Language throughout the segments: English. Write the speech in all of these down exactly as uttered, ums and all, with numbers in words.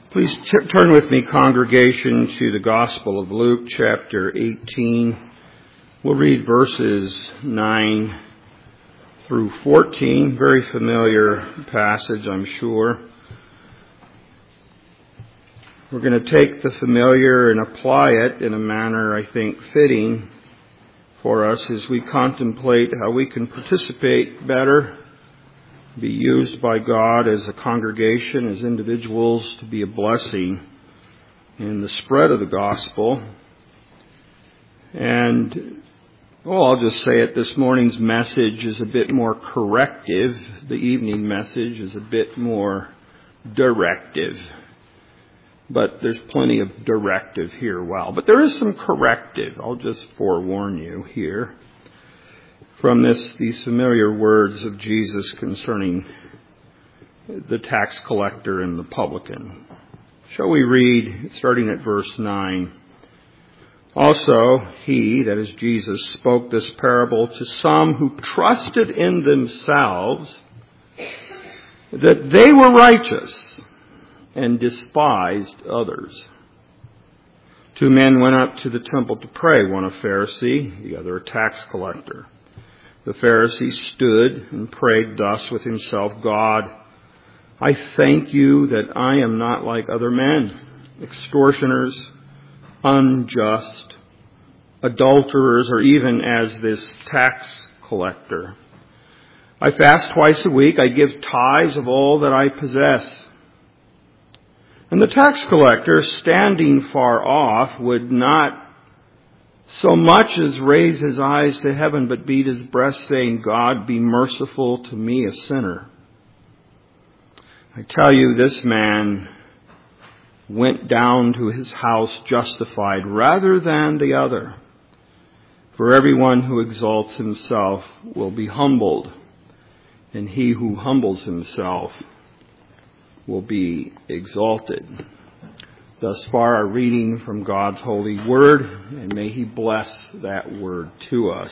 Please t- turn with me, congregation, to the Gospel of Luke, chapter eighteen. We'll read verses nine through fourteen. Very familiar passage, I'm sure. We're going to take the familiar and apply it in a manner, I think, fitting for us as we contemplate how we can participate better, be used by God as a congregation, as individuals, to be a blessing in the spread of the gospel. And, well, I'll just say it, this morning's message is a bit more corrective. The evening message is a bit more directive. But there's plenty of directive here. Well, but there is some corrective. I'll just forewarn you here. From this, these familiar words of Jesus concerning the tax collector and the publican. Shall we read, starting at verse nine? Also, he, that is Jesus, spoke this parable to some who trusted in themselves that they were righteous and despised others. Two men went up to the temple to pray, one a Pharisee, the other a tax collector. The Pharisee stood and prayed thus with himself, God, I thank you that I am not like other men, extortioners, unjust, adulterers, or even as this tax collector. I fast twice a week. I give tithes of all that I possess. And the tax collector, standing far off, would not so much as raise his eyes to heaven, but beat his breast, saying, God, be merciful to me, a sinner. I tell you, this man went down to his house justified rather than the other. For everyone who exalts himself will be humbled, and he who humbles himself will be exalted. Thus far, our reading from God's holy word, and may He bless that word to us.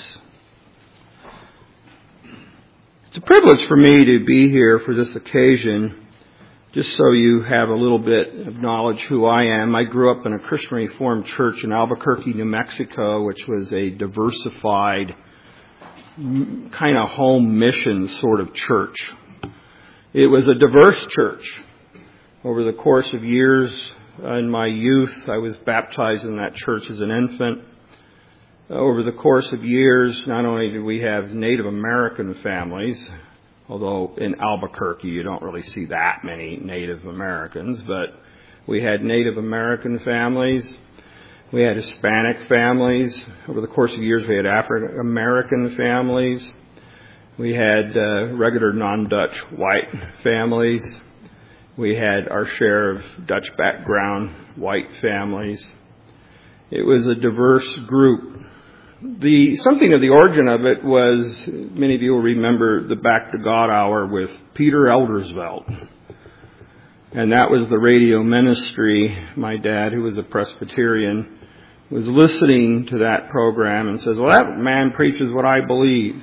It's a privilege for me to be here for this occasion, just so you have a little bit of knowledge who I am. I grew up in a Christian Reformed church in Albuquerque, New Mexico, which was a diversified, kind of home mission sort of church. It was a diverse church. Over the course of years, in my youth, I was baptized in that church as an infant. Over the course of years, not only did we have Native American families, although in Albuquerque you don't really see that many Native Americans, but we had Native American families, we had Hispanic families. Over the course of years, we had African American families, we had uh, regular non-Dutch white families. We had our share of Dutch background white families. It was a diverse group. The something of the origin of it was, many of you will remember the Back to God Hour with Peter Eldersveld. And that was the radio ministry. My dad, who was a Presbyterian, was listening to that program and says, well, that man preaches what I believe.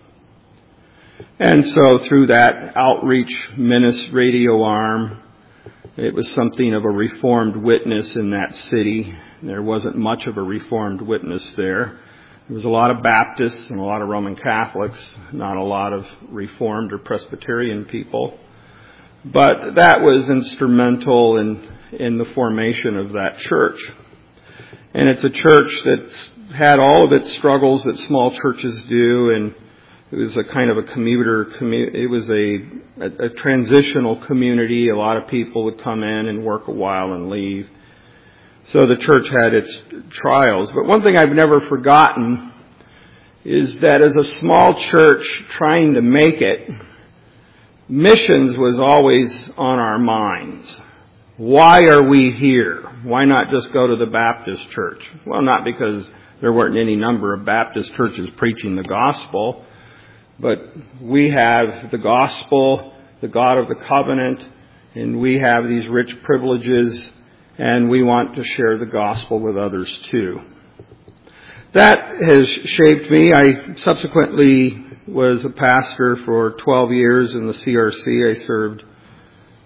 And so through that outreach ministry radio arm, it was something of a Reformed witness in that city. There wasn't much of a Reformed witness there. There was a lot of Baptists and a lot of Roman Catholics, not a lot of Reformed or Presbyterian people. But that was instrumental in, in the formation of that church. And it's a church that had all of its struggles that small churches do, and it was a kind of a commuter, commu- it was a, a, a transitional community. A lot of people would come in and work a while and leave. So the church had its trials. But one thing I've never forgotten is that as a small church trying to make it, missions was always on our minds. Why are we here? Why not just go to the Baptist church? Well, not because there weren't any number of Baptist churches preaching the gospel, but we have the gospel, the God of the covenant, and we have these rich privileges, and we want to share the gospel with others too. That has shaped me. I subsequently was a pastor for twelve years in the C R C. I served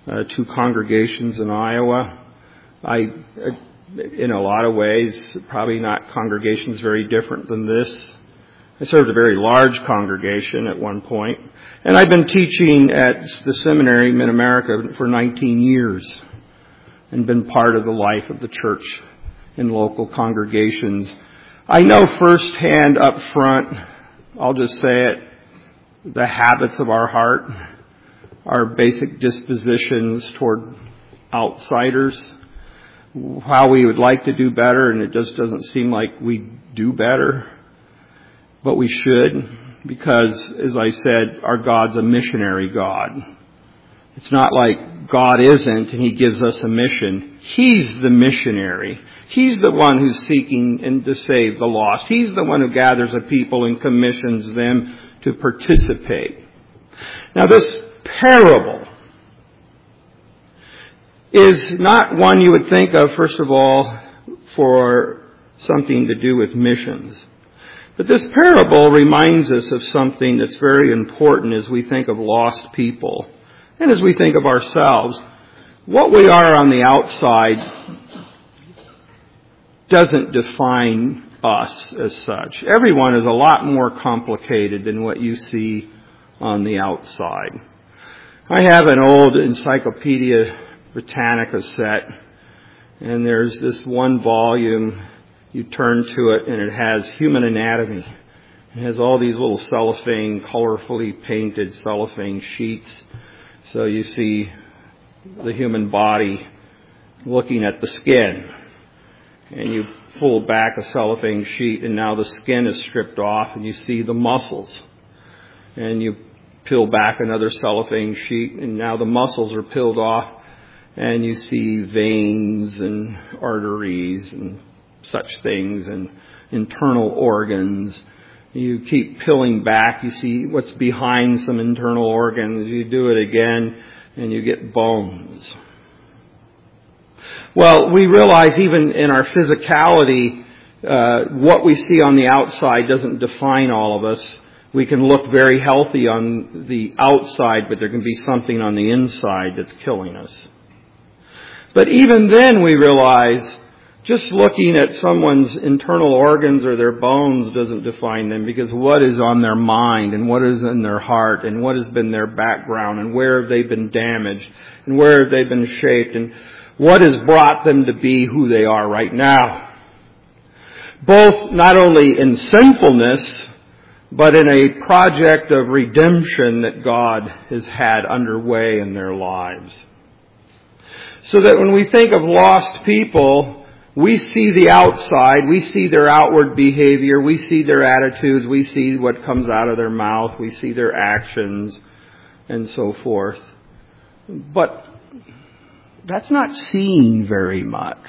uh, two congregations in Iowa. I, in a lot of ways, probably not congregations very different than this. I served a very large congregation at one point, and I've been teaching at the seminary in Mid-America for nineteen years and been part of the life of the church in local congregations. I know firsthand up front, I'll just say it, the habits of our heart, our basic dispositions toward outsiders, how we would like to do better, and it just doesn't seem like we do better. But we should, because, as I said, our God's a missionary God. It's not like God isn't and He gives us a mission. He's the missionary. He's the one who's seeking and to save the lost. He's the one who gathers a people and commissions them to participate. Now, this parable is not one you would think of, first of all, for something to do with missions. But this parable reminds us of something that's very important as we think of lost people and as we think of ourselves. What we are on the outside doesn't define us as such. Everyone is a lot more complicated than what you see on the outside. I have an old Encyclopedia Britannica set, and there's this one volume. You turn to it, and it has human anatomy. It has all these little cellophane, colorfully painted cellophane sheets. So you see the human body looking at the skin. And you pull back a cellophane sheet, and now the skin is stripped off, and you see the muscles. And you peel back another cellophane sheet, and now the muscles are peeled off, and you see veins and arteries and such things, and internal organs. You keep peeling back, you see what's behind some internal organs. You do it again, and you get bones. Well, we realize even in our physicality, uh, what we see on the outside doesn't define all of us. We can look very healthy on the outside, but there can be something on the inside that's killing us. But even then we realize just looking at someone's internal organs or their bones doesn't define them, because what is on their mind and what is in their heart and what has been their background and where have they been damaged and where have they been shaped and what has brought them to be who they are right now. Both not only in sinfulness, but in a project of redemption that God has had underway in their lives. So that when we think of lost people, we see the outside, we see their outward behavior, we see their attitudes, we see what comes out of their mouth, we see their actions, and so forth. But that's not seen very much.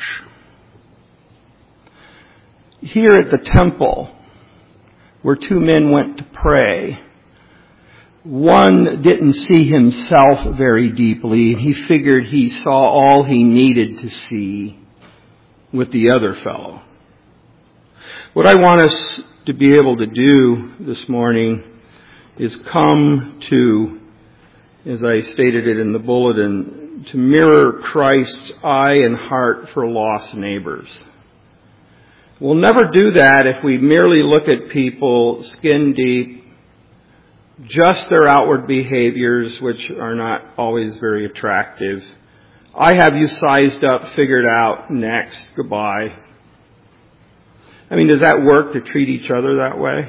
Here at the temple, where two men went to pray, one didn't see himself very deeply. He figured he saw all he needed to see with the other fellow. What I want us to be able to do this morning is come to, as I stated it in the bulletin, to mirror Christ's eye and heart for lost neighbors. We'll never do that if we merely look at people skin deep, just their outward behaviors, which are not always very attractive. I have you sized up, figured out, next, goodbye. I mean, does that work to treat each other that way?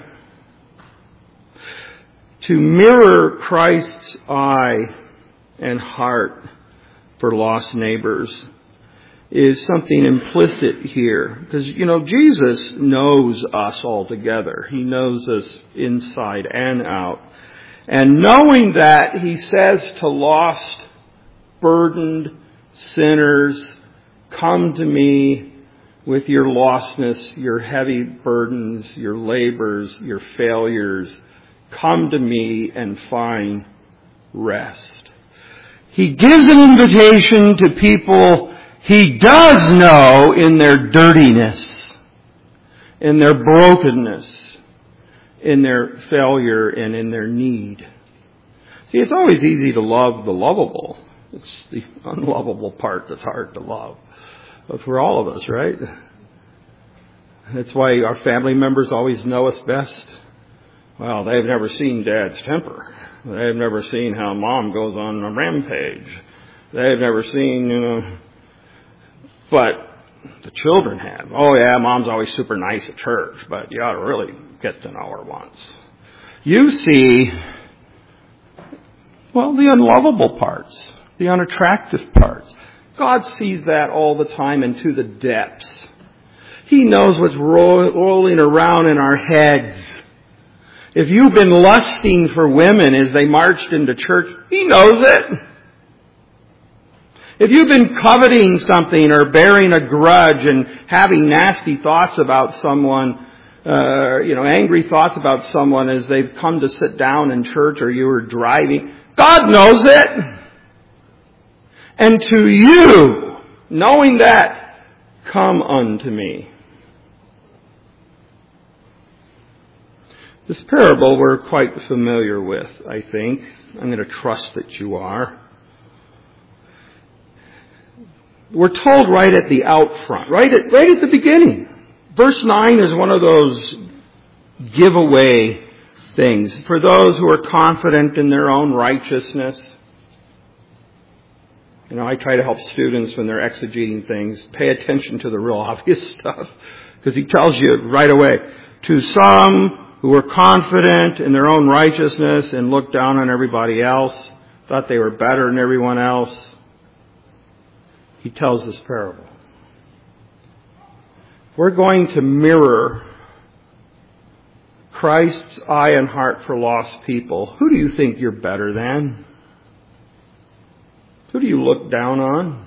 To mirror Christ's eye and heart for lost neighbors is something implicit here. Because, you know, Jesus knows us altogether. He knows us inside and out. And knowing that, He says to lost, burdened sinners, come to me with your lostness, your heavy burdens, your labors, your failures. Come to me and find rest. He gives an invitation to people He does know in their dirtiness, in their brokenness, in their failure, and in their need. See, it's always easy to love the lovable. It's the unlovable part that's hard to love. But for all of us, right? That's why our family members always know us best. Well, they've never seen Dad's temper. They've never seen how Mom goes on a rampage. They've never seen, you know, but the children have. Oh yeah, Mom's always super nice at church, but you ought to really get to know her once. You see, well, the unlovable parts, the unattractive parts. God sees that all the time into the depths. He knows what's ro- rolling around in our heads. If you've been lusting for women as they marched into church, He knows it. If you've been coveting something or bearing a grudge and having nasty thoughts about someone, uh, you know, angry thoughts about someone as they've come to sit down in church or you were driving, God knows it. And to you, knowing that, come unto me. This parable we're quite familiar with, I think. I'm going to trust that you are. We're told right at the out front, right at, right at the beginning. Verse nine is one of those giveaway things. For those who are confident in their own righteousness. You know, I try to help students when they're exegeting things, pay attention to the real obvious stuff. Because he tells you right away, to some who were confident in their own righteousness and looked down on everybody else, thought they were better than everyone else, he tells this parable. We're going to mirror Christ's eye and heart for lost people. Who do you think you're better than? Who do you look down on?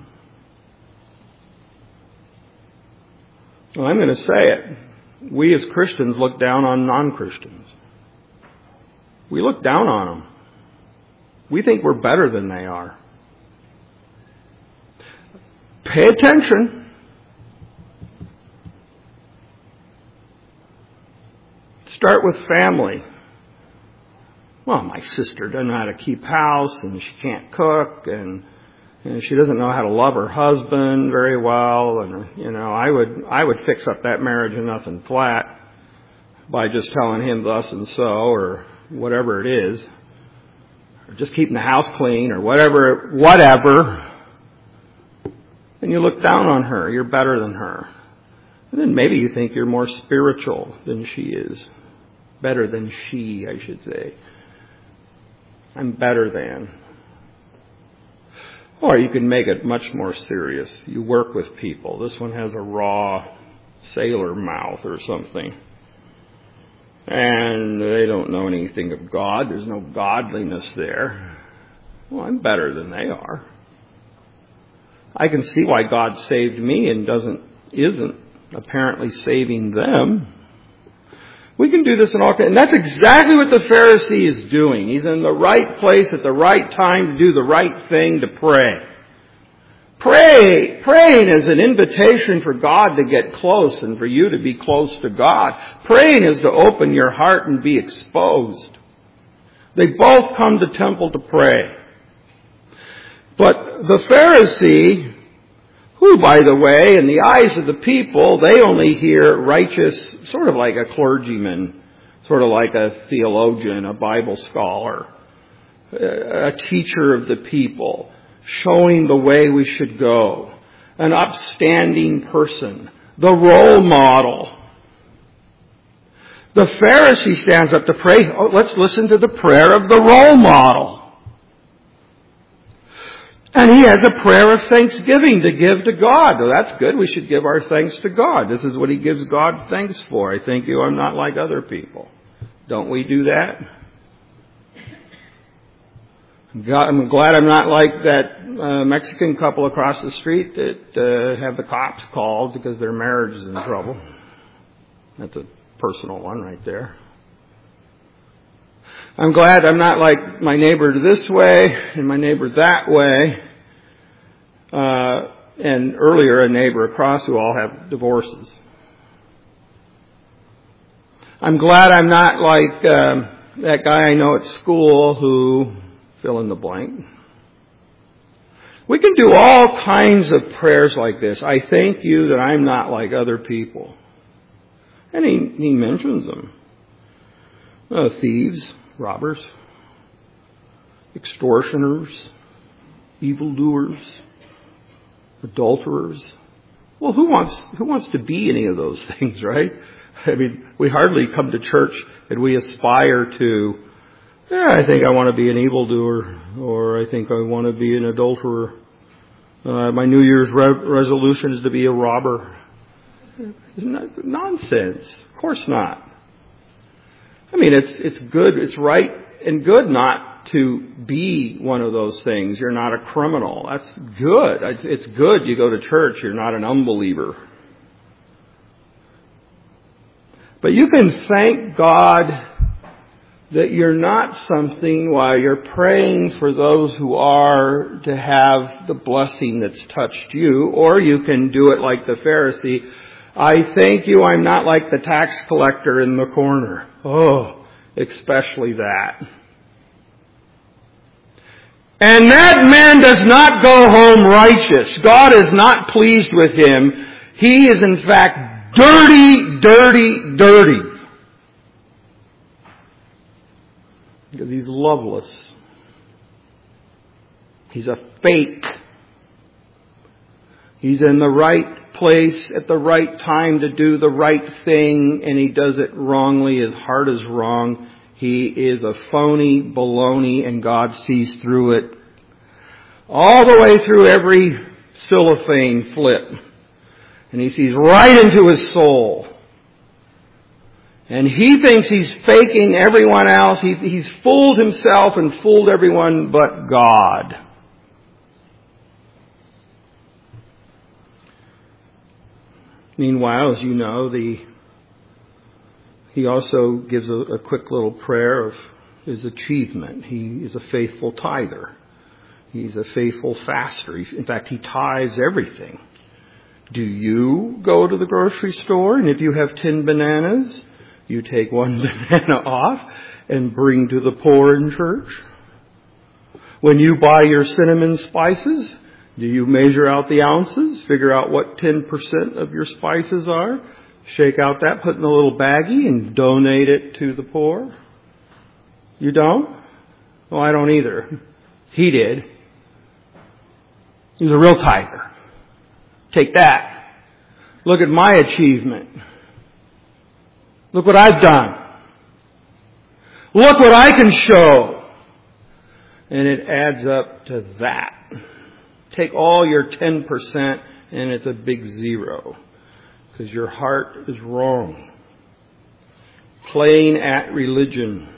Well, I'm going to say it. We as Christians look down on non-Christians. We look down on them. We think we're better than they are. Pay attention. Start with family. Well, my sister doesn't know how to keep house, and she can't cook, and, and she doesn't know how to love her husband very well, and you know, I would I would fix up that marriage in nothing flat by just telling him thus and so, or whatever it is, or just keeping the house clean, or whatever, whatever. And you look down on her. You're better than her. And then maybe you think you're more spiritual than she is. Better than she, I should say. I'm better than. Or you can make it much more serious. You work with people. This one has a raw sailor mouth or something. And they don't know anything of God. There's no godliness there. Well, I'm better than they are. I can see why God saved me and doesn't, isn't apparently saving them. We can do this in all kinds. And that's exactly what the Pharisee is doing. He's in the right place at the right time to do the right thing, to pray. Pray, praying is an invitation for God to get close and for you to be close to God. Praying is to open your heart and be exposed. They both come to temple to pray. But the Pharisee, who, by the way, in the eyes of the people, they only hear righteous, sort of like a clergyman, sort of like a theologian, a Bible scholar, a teacher of the people, showing the way we should go, an upstanding person, the role model. The Pharisee stands up to pray. Oh, let's listen to the prayer of the role model. And he has a prayer of thanksgiving to give to God. Well, that's good. We should give our thanks to God. This is what he gives God thanks for. I thank you I'm not like other people. Don't we do that? God, I'm glad I'm not like that uh, Mexican couple across the street that uh, have the cops called because their marriage is in trouble. That's a personal one right there. I'm glad I'm not like my neighbor this way and my neighbor that way. Uh, and earlier a neighbor across who all have divorces. I'm glad I'm not like um, that guy I know at school who, fill in the blank. We can do all kinds of prayers like this. I thank you that I'm not like other people. And he, he mentions them. Uh, thieves, robbers, extortioners, evildoers, adulterers. Well, who wants who wants to be any of those things, right? I mean, we hardly come to church and we aspire to, yeah, I think I want to be an evildoer, or I think I want to be an adulterer. Uh, my New Year's re- resolution is to be a robber. Isn't that nonsense? Of course not. I mean, it's it's good, it's right and good not to be one of those things. You're not a criminal. That's good. It's, it's good you go to church. You're not an unbeliever. But you can thank God that you're not something while you're praying for those who are to have the blessing that's touched you. Or you can do it like the Pharisee. I thank you I'm not like the tax collector in the corner. Oh, especially that. And that man does not go home righteous. God is not pleased with him. He is in fact dirty, dirty, dirty. Because he's loveless. He's a fake. He's in the right place at the right time to do the right thing, and he does it wrongly. His heart is wrong. He is a phony baloney, and God sees through it. All the way through every cellophane flip. And he sees right into his soul. And he thinks he's faking everyone else. He, he's fooled himself and fooled everyone but God. Meanwhile, as you know, the he also gives a, a quick little prayer of his achievement. He is a faithful tither. He's a faithful faster. In fact, he tithes everything. Do you go to the grocery store, and if you have ten bananas, you take one banana off and bring to the poor in church? When you buy your cinnamon spices, do you measure out the ounces, figure out what ten percent of your spices are, shake out that, put in a little baggie, and donate it to the poor? You don't? Well, I don't either. He did. He was a real tither. Take that. Look at my achievement. Look what I've done. Look what I can show. And it adds up to that. Take all your ten percent and it's a big zero. Because your heart is wrong. Playing at religion.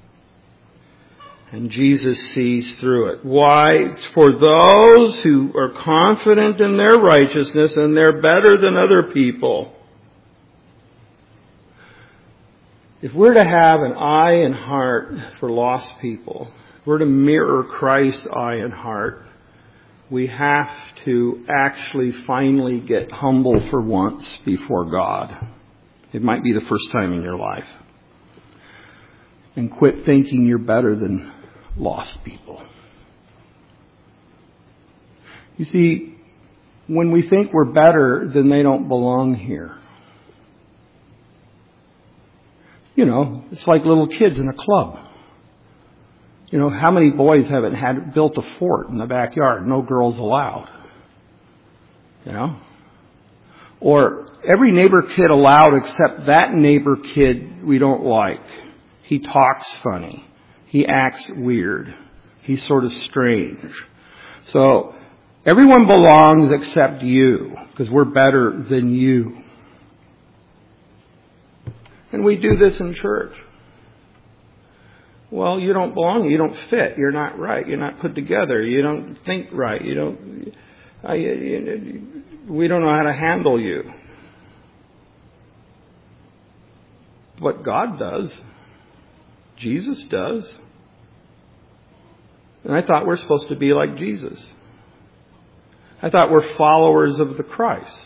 And Jesus sees through it. Why? It's for those who are confident in their righteousness and they're better than other people. If we're to have an eye and heart for lost people, if we're to mirror Christ's eye and heart, we have to actually finally get humble for once before God. It might be the first time in your life. And quit thinking you're better than lost people. You see, when we think we're better, then they don't belong here. You know, it's like little kids in a club. You know, how many boys haven't had built a fort in the backyard? No girls allowed. You know? Or every neighbor kid allowed except that neighbor kid we don't like. He talks funny. He acts weird. He's sort of strange. So everyone belongs except you, because we're better than you. And we do this in church. Well, you don't belong. You don't fit. You're not right. You're not put together. You don't think right. You don't. I, you, we don't know how to handle you. But God does. Jesus does. And I thought we're supposed to be like Jesus. I thought we're followers of the Christ.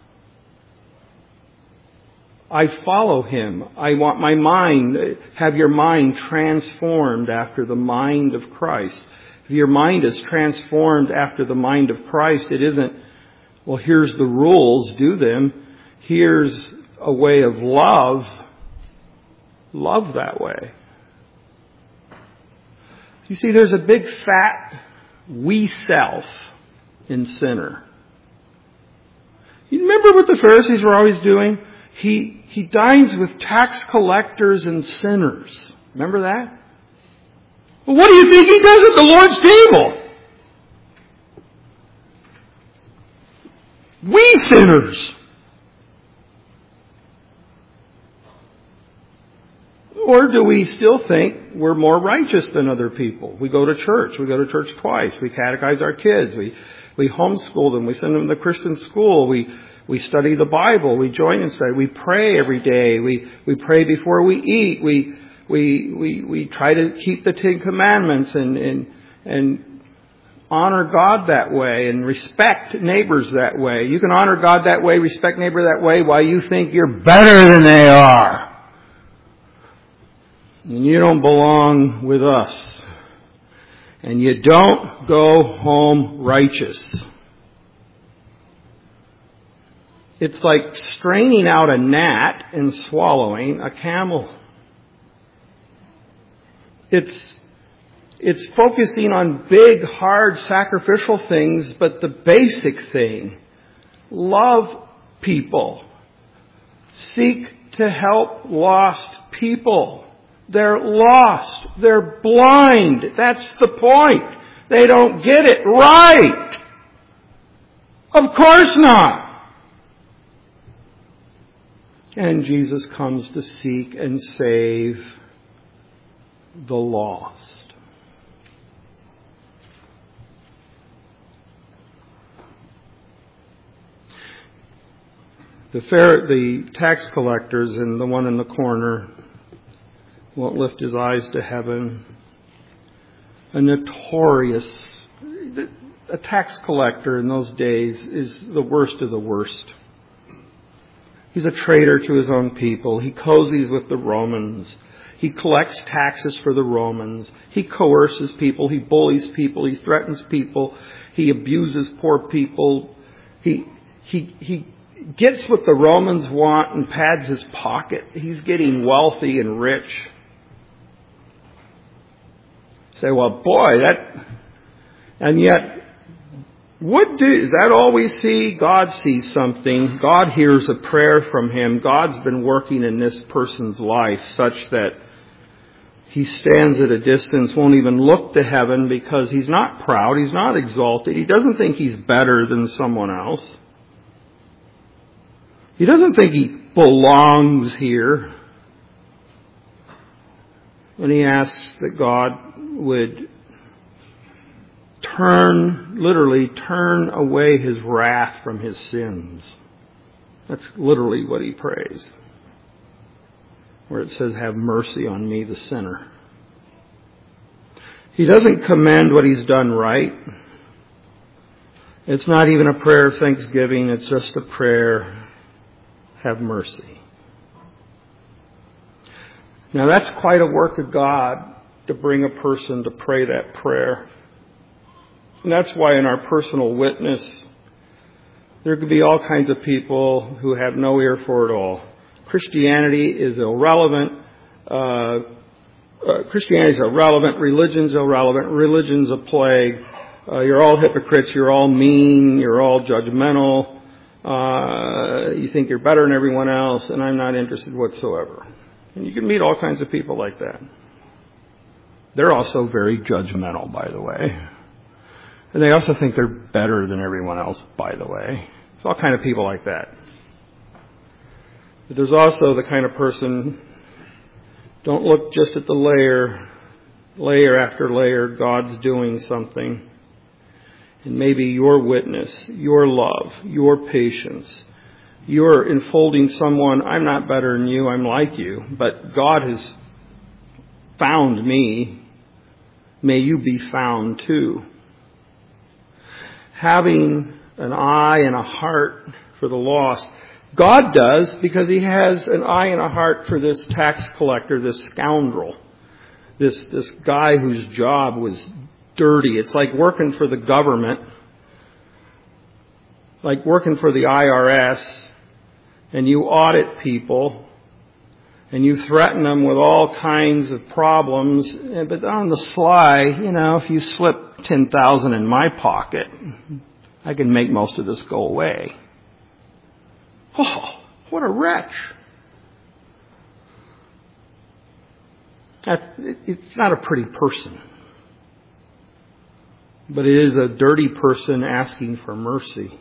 I follow Him. I want my mind, have your mind transformed after the mind of Christ. If your mind is transformed after the mind of Christ, it isn't, well, here's the rules, do them. Here's a way of love. Love that way. You see, there's a big fat we self in sinner. You remember what the Pharisees were always doing? He, he dines with tax collectors and sinners. Remember that? Well, what do you think he does at the Lord's table? We sinners. Or do we still think we're more righteous than other people? We go to church. We go to church twice. We catechize our kids. We we homeschool them. We send them to Christian school. We we study the Bible. We join in study. We pray every day. We we pray before we eat. We we we we try to keep the Ten Commandments and and and honor God that way and respect neighbors that way. You can honor God that way, respect neighbor that way, while you think you're better than they are. And you don't belong with us. And you don't go home righteous. It's like straining out a gnat and swallowing a camel. It's, it's focusing on big, hard, sacrificial things, but the basic thing, love people. Seek to help lost people. They're lost. They're blind. That's the point. They don't get it right. Of course not. And Jesus comes to seek and save the lost. The, fair, the tax collectors and the one in the corner won't lift his eyes to heaven. A notorious, a tax collector in those days is the worst of the worst. He's a traitor to his own people. He cozies with the Romans. He collects taxes for the Romans. He coerces people. He bullies people. He threatens people. He abuses poor people. He, he, he gets what the Romans want and pads his pocket. He's getting wealthy and rich. Say, well, boy, that, and yet, what do, is that all we see? God sees something. God hears a prayer from him. God's been working in this person's life such that he stands at a distance, won't even look to heaven because he's not proud. He's not exalted. He doesn't think he's better than someone else. He doesn't think he belongs here. And he asks that God would turn, literally turn away his wrath from his sins. That's literally what he prays. Where it says, have mercy on me, the sinner. He doesn't commend what he's done right. It's not even a prayer of thanksgiving. It's just a prayer, have mercy. Now that's quite a work of God to bring a person to pray that prayer. And that's why in our personal witness, there could be all kinds of people who have no ear for it all. Christianity is irrelevant. Uh, uh, Christianity is irrelevant. Religion's irrelevant. Religion's a plague. Uh, you're all hypocrites. You're all mean. You're all judgmental. Uh, you think you're better than everyone else, and I'm not interested whatsoever. And you can meet all kinds of people like that. They're also very judgmental, by the way. And they also think they're better than everyone else, by the way. There's all kinds of people like that. But there's also the kind of person, don't look just at the layer, layer after layer, God's doing something. And maybe your witness, your love, your patience, you're enfolding someone, I'm not better than you, I'm like you, but God has found me. May you be found too. Having an eye and a heart for the lost. God does because he has an eye and a heart for this tax collector, this scoundrel, this, this guy whose job was dirty. It's like working for the government, like working for the I R S, and you audit people, and you threaten them with all kinds of problems, but on the sly, you know, if you slip ten thousand in my pocket, I can make most of this go away. Oh, what a wretch. That, it's not a pretty person. But it is a dirty person asking for mercy.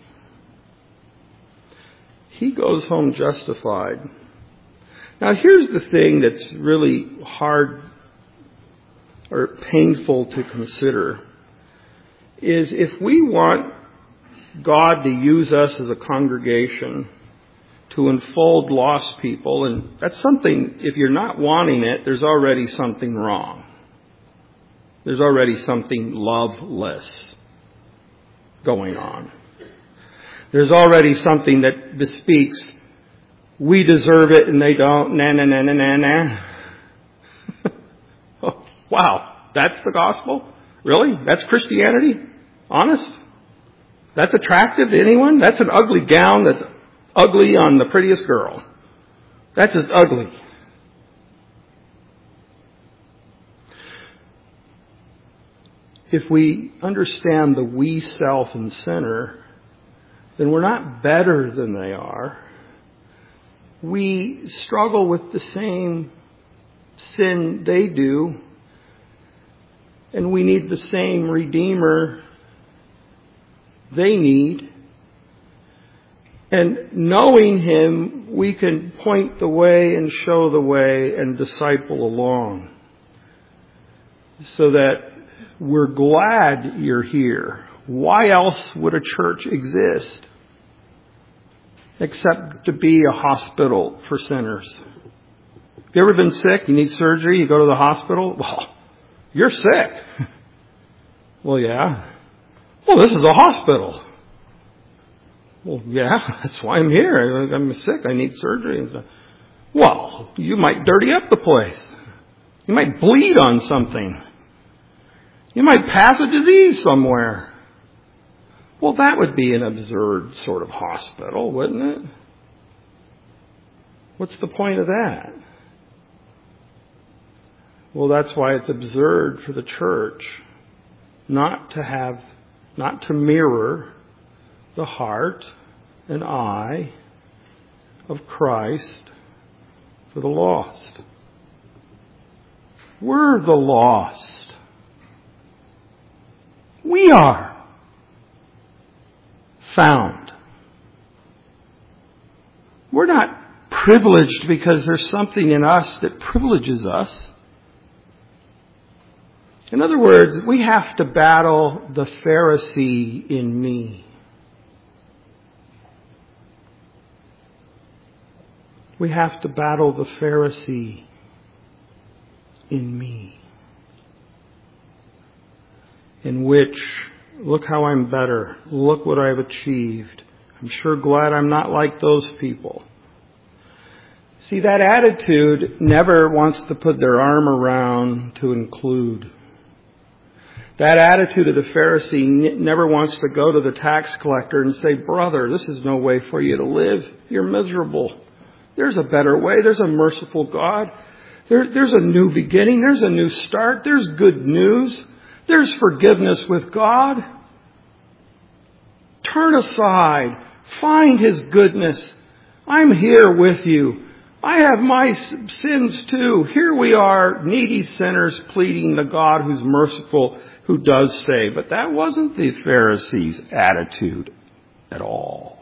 He goes home justified. Now here's the thing that's really hard or painful to consider, is if we want God to use us as a congregation to enfold lost people, and that's something, if you're not wanting it, there's already something wrong. There's already something loveless going on. There's already something that bespeaks, we deserve it and they don't, na na na na na na. Oh, wow, that's the gospel? Really? That's Christianity? Honest? That's attractive to anyone? That's an ugly gown that's ugly on the prettiest girl. That's just ugly. If we understand the we, self, and sinner, then we're not better than they are. We struggle with the same sin they do, and we need the same Redeemer they need. And knowing Him, we can point the way and show the way and disciple along, so that we're glad you're here. Why else would a church exist except to be a hospital for sinners? Have you ever been sick? You need surgery? You go to the hospital? Well, you're sick. Well, yeah. Well, this is a hospital. Well, yeah, that's why I'm here. I'm sick. I need surgery. Well, you might dirty up the place. You might bleed on something. You might pass a disease somewhere. Well, that would be an absurd sort of hospital, wouldn't it? What's the point of that? Well, that's why it's absurd for the church not to have, not to mirror the heart and eye of Christ for the lost. We're the lost. We are found. We're not privileged because there's something in us that privileges us. In other words, we have to battle the Pharisee in me. We have to battle the Pharisee in me. In which, look how I'm better. Look what I've achieved. I'm sure glad I'm not like those people. See, that attitude never wants to put their arm around to include. That attitude of the Pharisee never wants to go to the tax collector and say, brother, this is no way for you to live. You're miserable. There's a better way. There's a merciful God. There, there's a new beginning. There's a new start. There's good news. There's forgiveness with God. Turn aside. Find His goodness. I'm here with you. I have my sins too. Here we are, needy sinners pleading the God who's merciful, who does save. But that wasn't the Pharisees' attitude at all.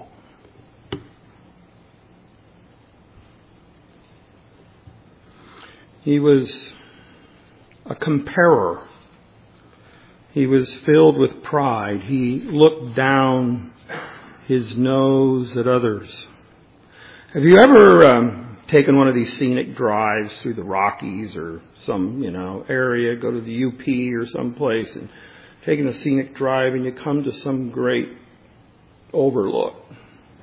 He was a comparer. He was filled with pride. He looked down his nose at others. Have you ever um, taken one of these scenic drives through the Rockies or some, you know, area, go to the U P or someplace and taking a scenic drive and you come to some great overlook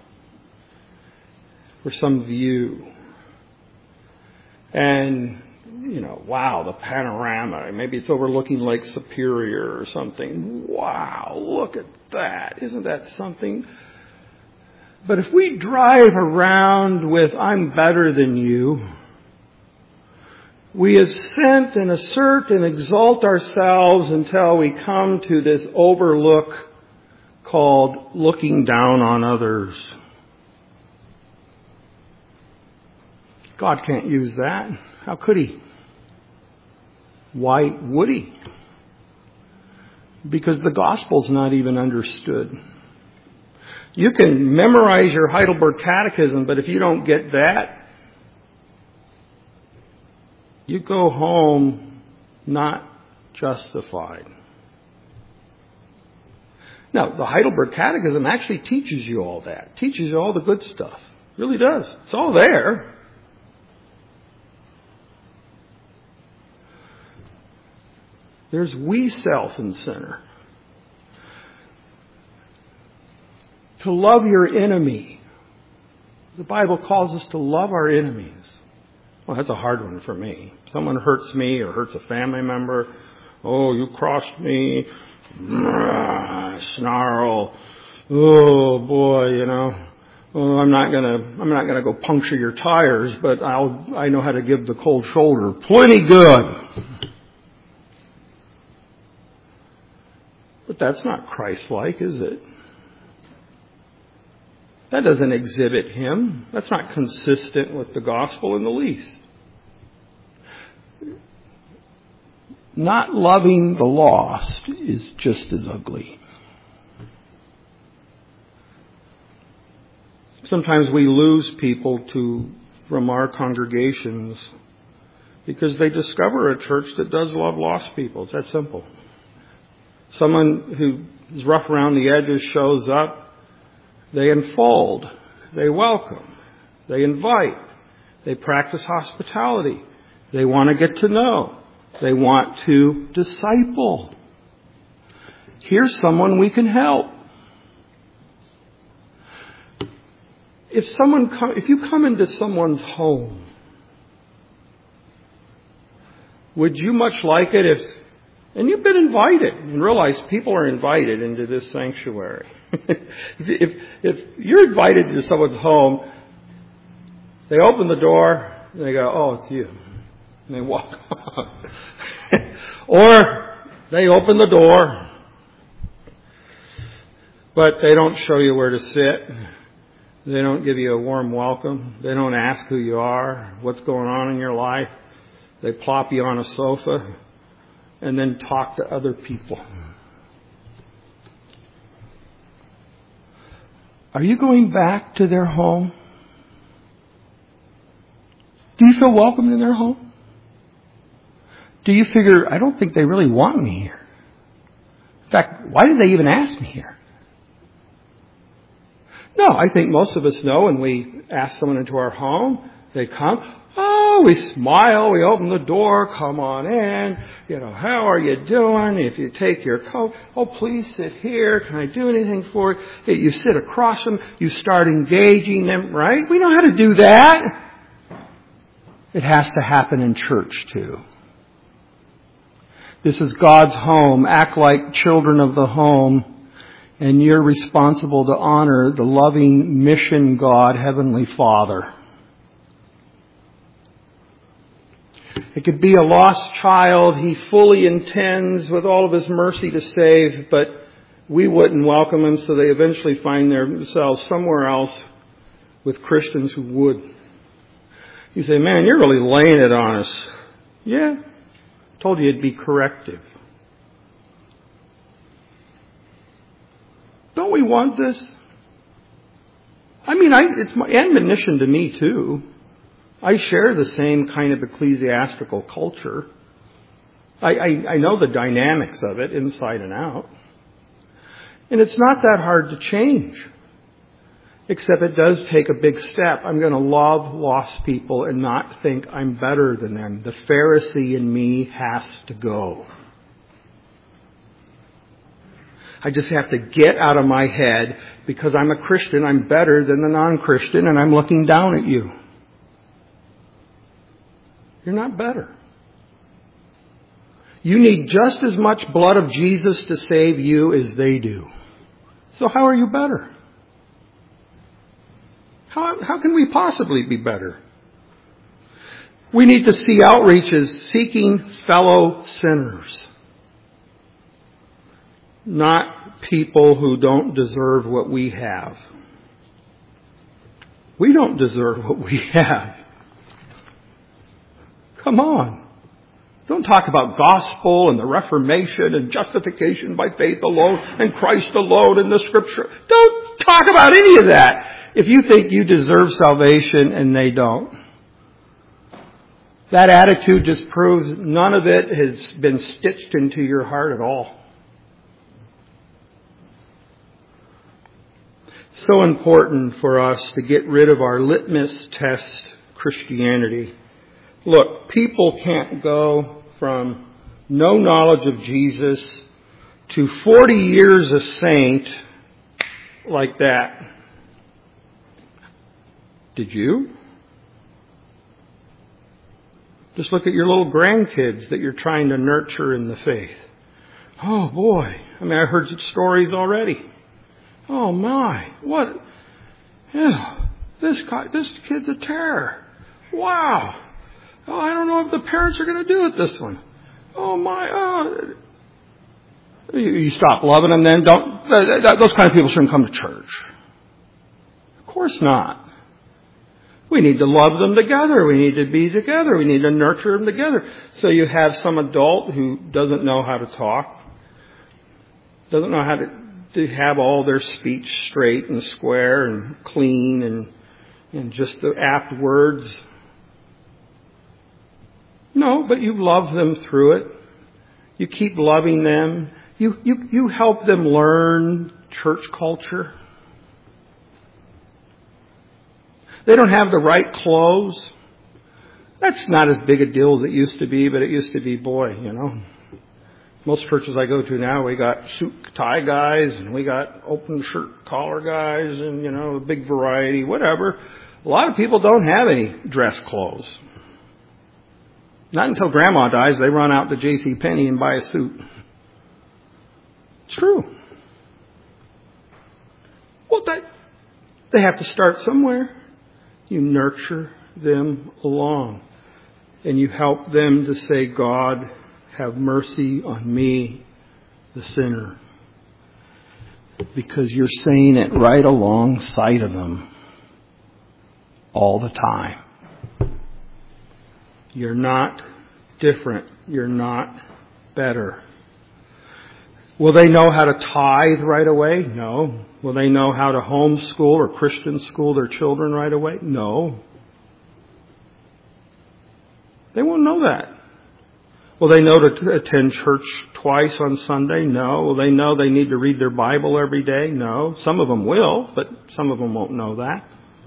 or some view? And you know, wow, the panorama. Maybe it's overlooking Lake Superior or something. Wow, look at that. Isn't that something? But if we drive around with, I'm better than you, we assent and assert and exalt ourselves until we come to this overlook called looking down on others. God can't use that. How could He? Why would He? Because the gospel's not even understood. You can memorize your Heidelberg Catechism, but if you don't get that, you go home not justified. Now, the Heidelberg Catechism actually teaches you all that. Teaches you all the good stuff. It really does. It's all there. There's we self and sinner. To love your enemy. The Bible calls us to love our enemies. Well, that's a hard one for me. Someone hurts me or hurts a family member. Oh, you crossed me. Snarl. Oh boy, you know. Oh, I'm not gonna. I'm not gonna go puncture your tires, but I'll. I know how to give the cold shoulder. Plenty good. But that's not Christ-like, is it? That doesn't exhibit Him. That's not consistent with the gospel in the least. Not loving the lost is just as ugly. Sometimes we lose people to from our congregations because they discover a church that does love lost people. It's that simple. Someone who is rough around the edges shows up. They enfold. They welcome. They invite. They practice hospitality. They want to get to know. They want to disciple. Here's someone we can help. If someone, come, if you come into someone's home, would you much like it if, and you've been invited, and realize people are invited into this sanctuary. if, if you're invited to someone's home, they open the door, and they go, oh, it's you. And they walk off. Or they open the door, but they don't show you where to sit. They don't give you a warm welcome. They don't ask who you are, what's going on in your life. They plop you on a sofa and then talk to other people. Are you going back to their home? Do you feel welcome in their home? Do you figure, I don't think they really want me here? In fact, why did they even ask me here? No, I think most of us know when we ask someone into our home, they come, oh, we smile, we open the door, come on in, you know, how are you doing? If you take your coat, oh, please sit here, can I do anything for you? You sit across them, you start engaging them, right? We know how to do that. It has to happen in church too. This is God's home. Act like children of the home. And you're responsible to honor the loving mission God, Heavenly Father. It could be a lost child He fully intends with all of His mercy to save, but we wouldn't welcome them, so they eventually find themselves somewhere else with Christians who would. You say, man, you're really laying it on us. Yeah, told you it'd be corrective. Don't we want this? I mean, I, it's my admonition to me too. I share the same kind of ecclesiastical culture. I, I, I know the dynamics of it inside and out. And it's not that hard to change. Except it does take a big step. I'm going to love lost people and not think I'm better than them. The Pharisee in me has to go. I just have to get out of my head because I'm a Christian, I'm better than the non-Christian, and I'm looking down at you. You're not better. You need just as much blood of Jesus to save you as they do. So how are you better? How, how can we possibly be better? We need to see outreach as seeking fellow sinners, not people who don't deserve what we have. We don't deserve what we have. Come on. Don't talk about gospel and the Reformation and justification by faith alone and Christ alone in the Scripture. Don't talk about any of that if you think you deserve salvation and they don't. That attitude just proves none of it has been stitched into your heart at all. So important for us to get rid of our litmus test Christianity. Look, people can't go from no knowledge of Jesus to forty years a saint like that. Did you? Just look at your little grandkids that you're trying to nurture in the faith. Oh boy. I mean, I heard stories already. Oh my. What? Yeah, this guy, this kid's a terror. Wow. Oh, I don't know if the parents are going to do it this one. Oh my. Oh. You, you stop loving them then. Don't, those kind of people shouldn't come to church. Of course not. We need to love them together. We need to be together. We need to nurture them together. So you have some adult who doesn't know how to talk, doesn't know how to, to have all their speech straight and square and clean and, and just the apt words. No, but you love them through it. You keep loving them. You, you, you help them learn church culture. They don't have the right clothes. That's not as big a deal as it used to be, but it used to be, boy, you know. Most churches I go to now, we got suit tie guys and we got open shirt collar guys and, you know, a big variety, whatever. A lot of people don't have any dress clothes. Not until grandma dies, they run out to J C Penney and buy a suit. It's true. Well, that, they have to start somewhere. You nurture them along. And you help them to say, God, have mercy on me, the sinner. Because you're saying it right alongside of them all the time. You're not different. You're not better. Will they know how to tithe right away? No. Will they know how to homeschool or Christian school their children right away? No. They won't know that. Will they know to attend church twice on Sunday? No. Will they know they need to read their Bible every day? No. Some of them will, but some of them won't know that.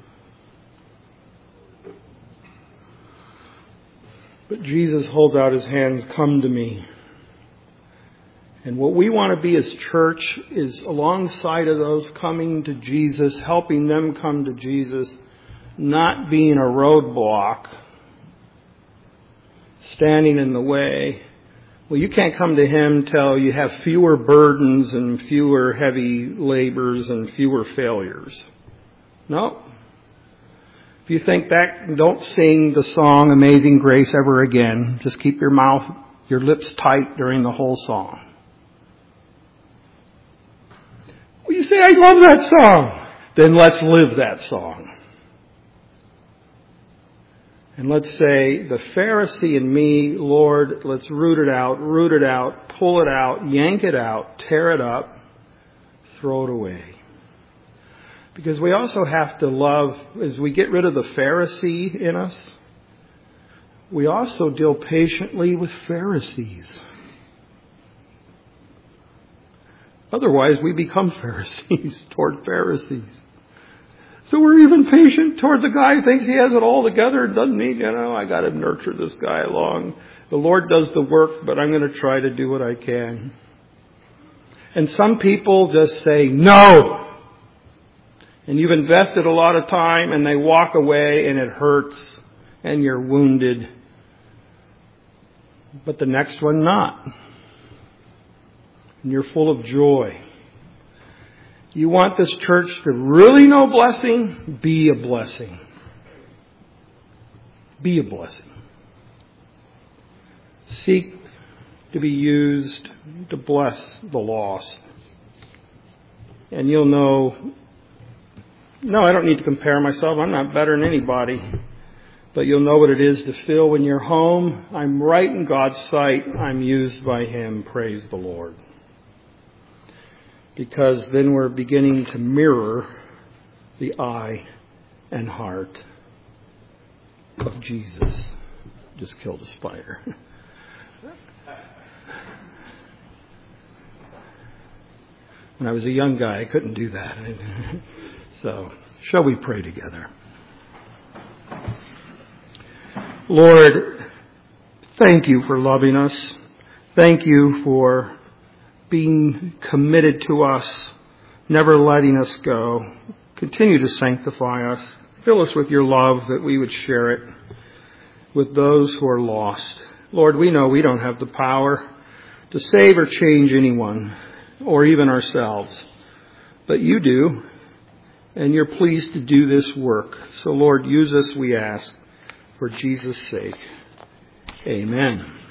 But Jesus holds out his hands, come to me. And what we want to be as church is alongside of those coming to Jesus, helping them come to Jesus, not being a roadblock, standing in the way. Well, you can't come to him till you have fewer burdens and fewer heavy labors and fewer failures. No. If you think that, don't sing the song Amazing Grace ever again. Just keep your mouth, your lips tight during the whole song. Well, you say, I love that song. Then let's live that song. And let's say, the Pharisee in me, Lord, let's root it out, root it out, pull it out, yank it out, tear it up, throw it away. Because we also have to love, as we get rid of the Pharisee in us, we also deal patiently with Pharisees. Otherwise, we become Pharisees toward Pharisees. So we're even patient toward the guy who thinks he has it all together and doesn't need, you know, I got to nurture this guy along. The Lord does the work, but I'm going to try to do what I can. And some people just say, no. And you've invested a lot of time and they walk away and it hurts and you're wounded. but the next one not. And you're full of joy. You want this church to really know blessing? Be a blessing. Be a blessing. Seek to be used to bless the lost. And you'll know, no, I don't need to compare myself. I'm not better than anybody. But you'll know what it is to feel when you're home. I'm right in God's sight. I'm used by Him. Praise the Lord. Because then we're beginning to mirror the eye and heart of Jesus. Just killed a spider. When I was a young guy, I couldn't do that. So, shall we pray together? Lord, thank you for loving us. Thank you for being committed to us, never letting us go. Continue to sanctify us. Fill us with your love that we would share it with those who are lost. Lord, we know we don't have the power to save or change anyone, or even ourselves. But you do, and you're pleased to do this work. So Lord, use us, we ask, for Jesus' sake. Amen.